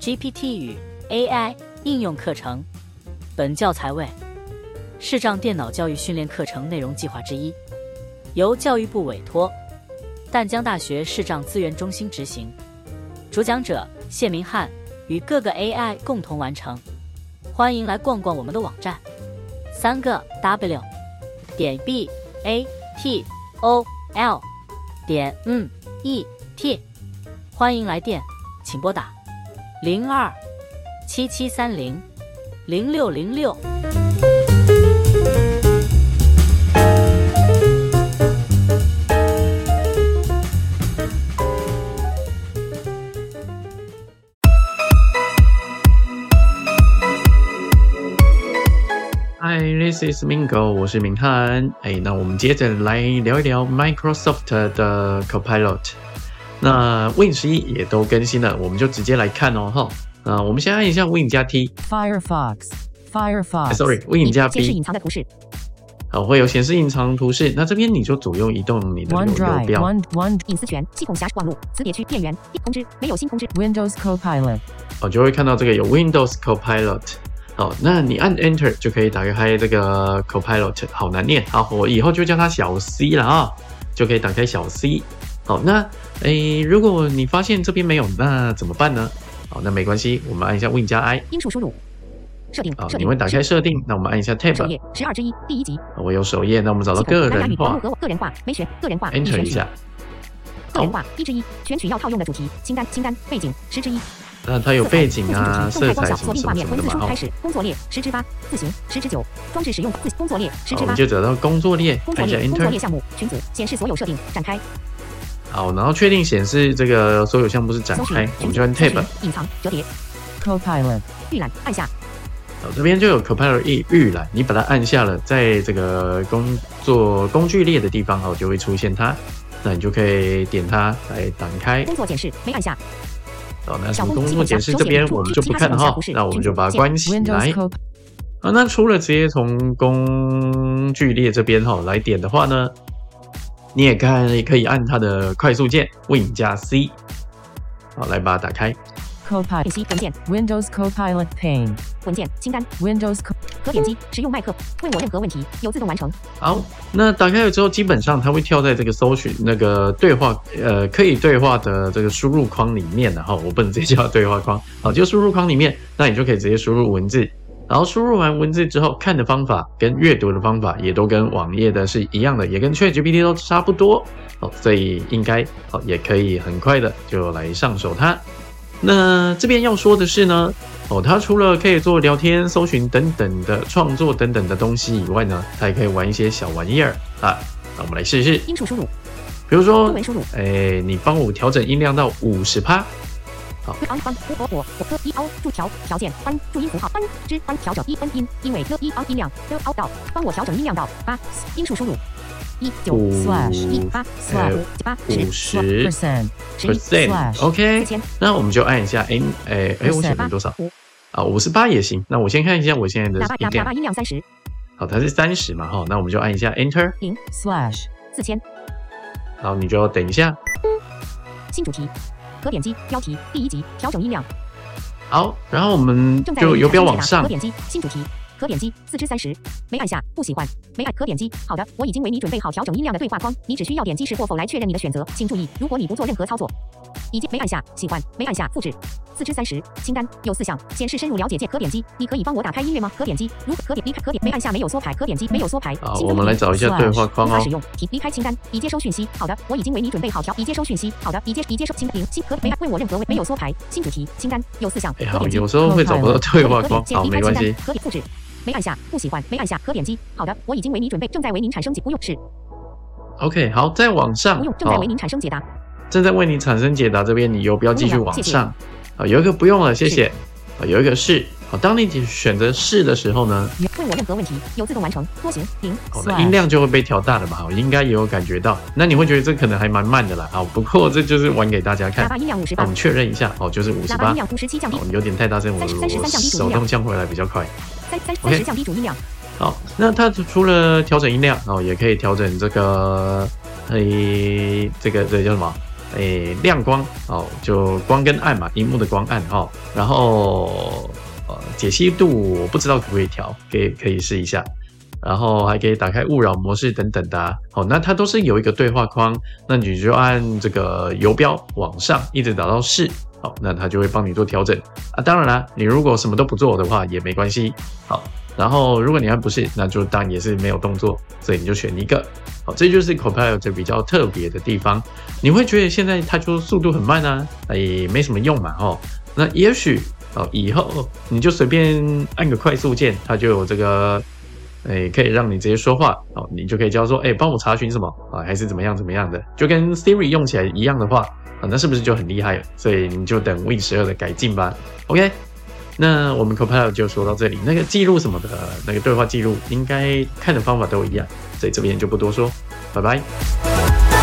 GPT 与 AI 应用课程。本教材为视障电脑教育训练课程内容计划之一，由教育部委托淡江大学视障资源中心执行，主讲者谢明翰与各个 AI 共同完成。欢迎来逛逛我们的网站，3个 W 点 BATOL 点ET。欢迎来电，请拨打02-7730-0606。 Hi, this is Mingo， 我是明翰。那我们接着来聊一聊 Microsoft 的 Copilot。那 Win 11也都更新了，我们就直接来看哦哈。我们先按一下 Win 加 T。Sorry，Win 加 B。 显示隐藏的图示。 好，会有显示隐藏图示。那这边你就左右移动你的游标。 隐私权、系统辖网络、磁碟区、电源、通知，没有新通知。 Windows Copilot。 就会看到这个有 Windows Copilot。好，那你按 Enter 就可以打开这个 Copilot， 好难念。好，我以后就叫它小 C 了啊，就可以打开小 C。好，那如果你发现这边没有，那怎么办呢？好，那没关系，我们按一下 Win 加 I， 英数输入，设定。 好，你会打开设定，那我们按一下 Tab， 首页12之1第一集。 我有首页，那我们找到个人化， 个人化，没选个人化 ，Enter 一下。 个人化1之1，选取要套用的主题清单，背景10之1。 那它有背景啊、色彩什么什么的嘛。 开始工作列10之8，字形10之9，装置使用工作列10之8。 我们就找到工作列，按一下 Enter。 工作列项目群组显示所有设定，展开。 好，然后确定显示这个所有项目是展开，我们就按 Tab。 隐藏折叠 Copilot 预览按下。 好，这边就有 Copilot 预览，你把它按下了，在这个工具列的地方，就会出现它，那你就可以点它来打开。 工作检视没按下。 好，那什么工作检视这边我们就不看了哈，那我们就把它关起来。好，那除了直接从工具列这边来点的话呢，你也可以按它的快速键 Win 加 C， 好，来把它打开。 Copilot 文件 Windows Copilot Pane 文件清单 Windows 可点击使用麦克问我任何问题，有自动完成。 好，那打开了之后，基本上它会跳在这个搜寻那个对话可以对话的这个输入框里面的哈，我不能直接叫它对话框，好，就输入框里面，那你就可以直接输入文字，然后输入完文字之后，看的方法跟阅读的方法也都跟网页的是一样的，也跟 ChatGPT 都差不多，所以应该也可以很快的就来上手它。那这边要说的是呢，它除了可以做聊天、搜寻等等的创作等等的东西以外呢，它也可以玩一些小玩意儿啊。那我们来试试。 音数输入， 比如说， 中文输入， 你帮我调整音量到50%。好， 注条注音符号调整音，因为音量到，帮我调整音量到8，音数输入。 50%。OK， 那我们就按一下，我写成多少？58也行。那我先看一下我现在的音量。 音量30。 好，它是30嘛，那我们就按一下 Enter。 0/4000。 好，你就等一下。 新主题，可点击标题第一集，调整音量。 好，然后我们就游标往上。 可点击新主题。可点击4/30，没按下，不喜欢，没按可点击。好的，我已经为你准备好调整音量的对话框，你只需要点击是或否来确认你的选择。请注意，如果你不做任何操作，已经没按下，喜欢，没按下，复制。4/30清单有4项，显示深入了解键，可点击。你可以帮我打开音乐吗？可点击。如可点离开，可点没按下，没有缩排，可点击，没有缩排。 好，我们来找一下对话框使用离开清单，已接收讯息。好的，我已经为你准备好已接收讯息。好的，已接收清单可没按问我任何没有缩排。新主题清单有4项，可点击。 有时候会找不到对话框，好，没关系。 可点复制。没按下，不喜欢，没按下，可点击。好的，我已经为你准备，正在为您产生不用是。 OK， 好，再往上， 不用，正在为您产生解答。 正在为你产生解答，这边你游标继续往上。有一个不用了，谢谢。有一个是。当你选择是的时候呢， 问我任何问题，有自动完成，多行0。 那音量就会被调大了嘛，应该也有感觉到。那你会觉得这可能还蛮慢的啦，不过这就是玩给大家看。 喇叭音量58， 我们确认一下，就是58。 喇叭音量57降低， 有点太大声，我手动降回来比较快。 30降低主音量。 好，那它除了调整音量，也可以调整这个，这叫什么？ 亮光哦，就光跟暗嘛，荧幕的光暗哈，然后解析度我不知道可不可以调，可以试一下。然后还可以打开勿扰模式等等的啊。好，那它都是有一个对话框，那你就按这个游标往上一直打到是，好，那它就会帮你做调整啊。当然啦，你如果什么都不做的话也没关系。好，然后如果你按不是，那就当然也是没有动作，所以你就选一个。好，这就是 Copilot 比较特别的地方。你会觉得现在它就速度很慢啊，也没什么用嘛，齁。那也许以后你就随便按个快速键，它就有这个。可以让你直接说话哦，你就可以叫说，帮我查询什么啊，还是怎么样的，就跟 Siri 用起来一样的话啊，那是不是就很厉害了？所以你就等 Win 12的改进吧。OK， 那我们 Copilot 就说到这里，那个记录什么的，那个对话记录应该看的方法都一样，所以这边就不多说，拜拜。